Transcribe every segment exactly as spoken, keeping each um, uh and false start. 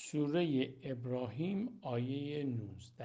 سوره ابراهیم آیه نوزده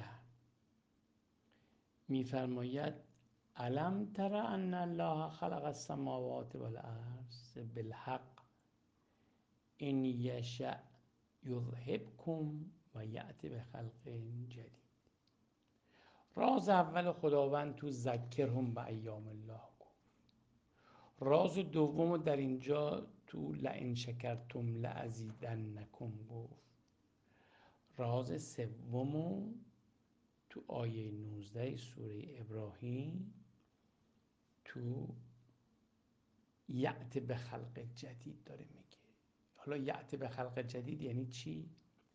میفرماید الم تر ان الله خلق السماوات والارض بالحق ان یشأ یذهبکم و یأتی بخلق جدید. راز اول خداوند تو ذکرهم به ایام الله گفت. راز دوم در اینجا تو لئن شکرتم لازیدنکم گفت. راز سومو تو آیه نوزده سوره ابراهیم تو یأت به خلق جدید داره میگه. حالا یأت به خلق جدید یعنی چی؟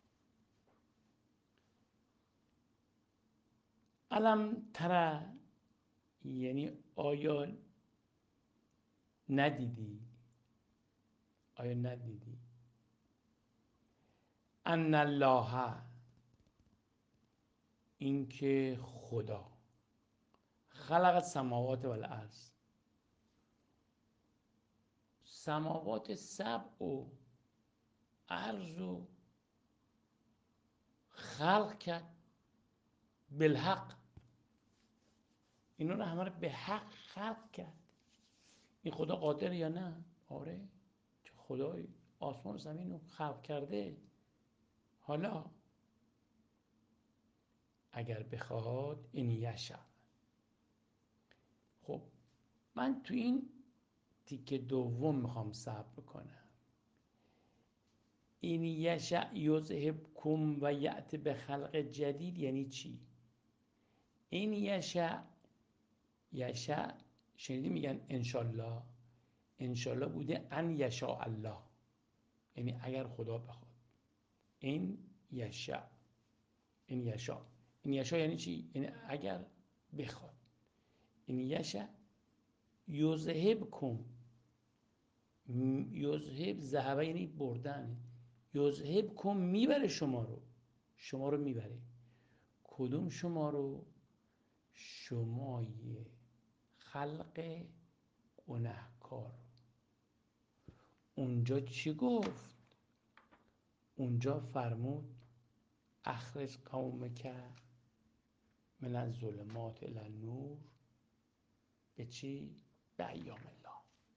الم ترى یعنی آیا ندیدی؟ آیا ندیدی؟ ان الله اینکه خدا خلق السماوات والارض سماوات سبع و ارض و خلق کرد بالحق. اینا رو همه رو به حق خلق کرد. این خدا قادر یا نه؟ آره، چه خدای آسمان و زمین رو خلق کرده. حالا اگر بخواد این یشاء. خب من تو این تیکه دوم میخوام صبر کنم. این یشاء یذهبکم و یأتی به خلق جدید یعنی چی؟ این یشاء یشاء شنیدی میگن انشالله. انشالله بوده ان یشاء الله، یعنی اگر خدا بخواد. این یشاء این یشاء این یشاء یعنی چی؟ یعنی اگر بخواد. این یشاء یذهبکم. یذهب ذهب یعنی بردن. یذهبکم میبره شما رو. شما رو میبره. کدوم شما رو؟ شمای خلق گناهکار. اونجا چی گفت؟ اونجا فرمود اخرج قومک من الظلمات الی النور. به چی؟ به ایام الله.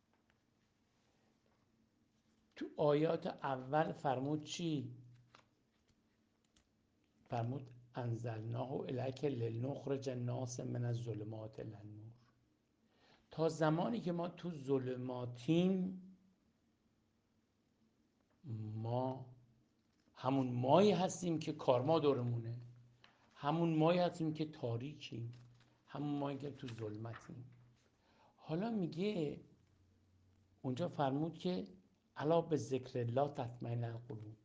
تو آیات اول فرمود چی؟ فرمود انزلناه الیک لنخرج الناس من الظلمات الی النور. تا زمانی که ما تو ظلماتیم، ما همون مایی هستیم که کارما دورمونه، همون مایی هستیم که تاریکیم، همون مایی که تو ظلمتیم. حالا میگه اونجا فرمود که الا به ذکر الله تطمئن القلوب.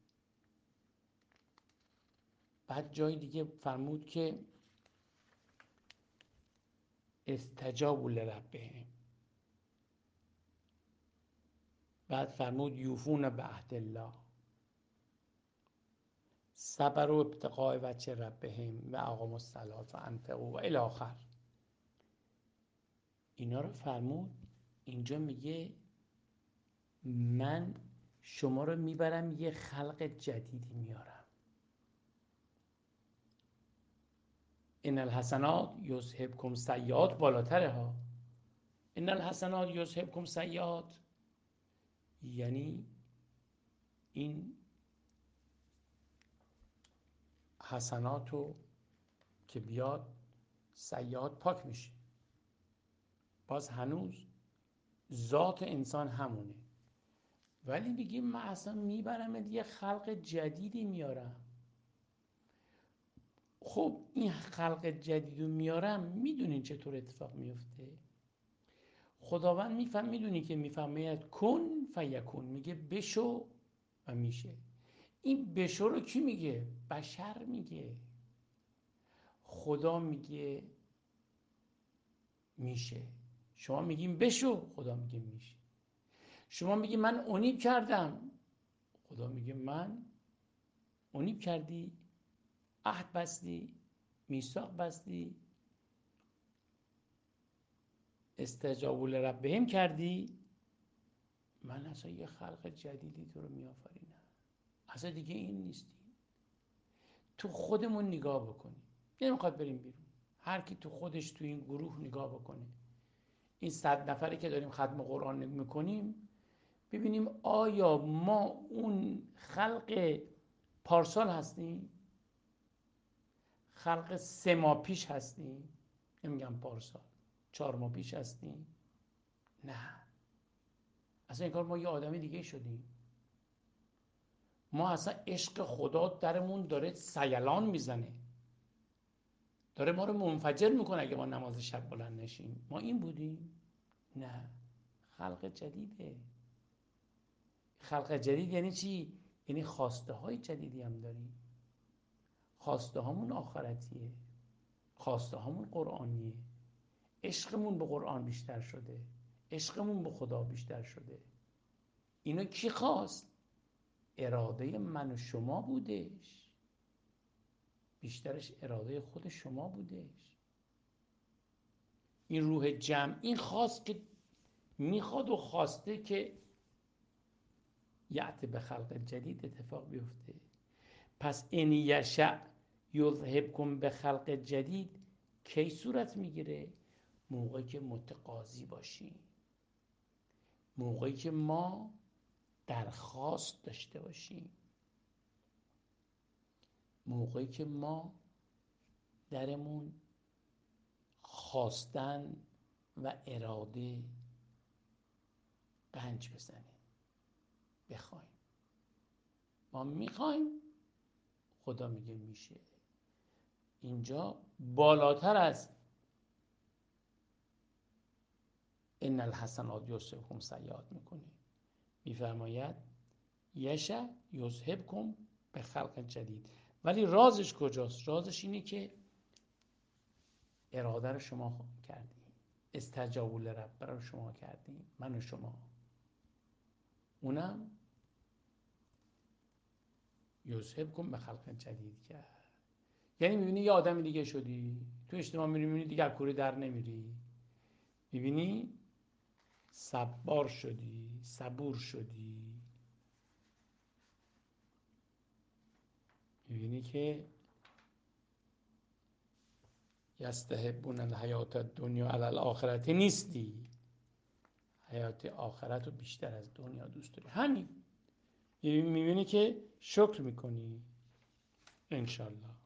بعد جای دیگه فرمود که استجابوا لربهم. بعد فرمود یوفون به عهد الله، صبروا ابتغاء وجه ربهم و اقاموا الصلاة و انفقوا و الی آخر. اینا رو فرمود. اینجا میگه من شما رو میبرم یه خلق جدیدی میارم. ان الحسنات یذهبکم سیئات بالاتره ها. ان الحسنات یذهبکم سیئات یعنی این حسناتو که بیاد سیئات پاک میشه. باز هنوز ذات انسان همونه، ولی میگیم من اصلا میبرم یه خلق جدیدی میارم. خب این خلق جدیدو میارم، میدونین چطور اتفاق میفته؟ خداوند میفهم، میدونی که میفهمه کن فیکون، میگه بشو و میشه. این بشو رو کی میگه؟ بشر میگه. خدا میگه میشه. شما میگیم بشو، خدا میگه میشه. شما میگی من اونیب کردم، خدا میگه من اونیب کردی، عهد بستی، میثاق بستی، استجابوا لربهم کردی، من اصلا یه خلق جدیدی تو رو میآفرینم. اصلا دیگه این نیستی. تو خودمون نگاه بکنیم. نمیخواد بریم بیرون، هر کی تو خودش تو این گروه نگاه بکنه، این صد نفری که داریم ختم قرآن میکنیم، ببینیم آیا ما اون خلق پارسال هستیم؟ خلق سه ماه پیش هستیم؟ نمیگم پارسال، چهار ماه پیش هستیم؟ نه، اصلا این کار ما یه آدمی دیگه شدیم. ما اصلا عشق خدا درمون داره سیلان میزنه، داره ما رو منفجر میکنه اگه ما نماز شب بلند نشیم. ما این بودیم؟ نه، خلق جدیده. خلق جدید یعنی چی؟ یعنی خواسته های جدیدی هم داریم. خواسته هامون آخرتیه، خواسته هامون قرآنیه، عشقمون به قرآن بیشتر شده، عشقمون به خدا بیشتر شده. اینو کی خواست؟ اراده من و شما بودش، بیشترش اراده خود شما بودش. این روح جمع این خواست که میخواد و خواسته که یعت به خلق جدید اتفاق بیفته. پس این یشع یذهبکم به خلق جدید کی صورت میگیره؟ موقعی که متقاضی باشیم، موقعی که ما درخواست داشته باشیم، موقعی که ما درمون خواستن و اراده قنج بزنه، بخوایم. ما میخوایم، خدا میگه میشه. اینجا بالاتر از ان الحسنات یذهبکم سیئات میکنه، میفرماید یشع یذهبکم به خلق جدید. ولی رازش کجاست؟ رازش اینه که اراده رو شما کردیم، استجابوا لرب رو شما کردیم، من و شما. اونم یذهبکم به خلق جدید کرد. یعنی میبینی یه آدم دیگه شدی، تو اجتماع میری میبینی دیگه کوره در نمیری، میبینی صبار شدی، صبور شدی، میبینی که یستحبون الحیات الدنیا علی الاخرت نیستی، حیات آخرت رو بیشتر از دنیا دوست داری. همین میبینی که شکر میکنی. انشالله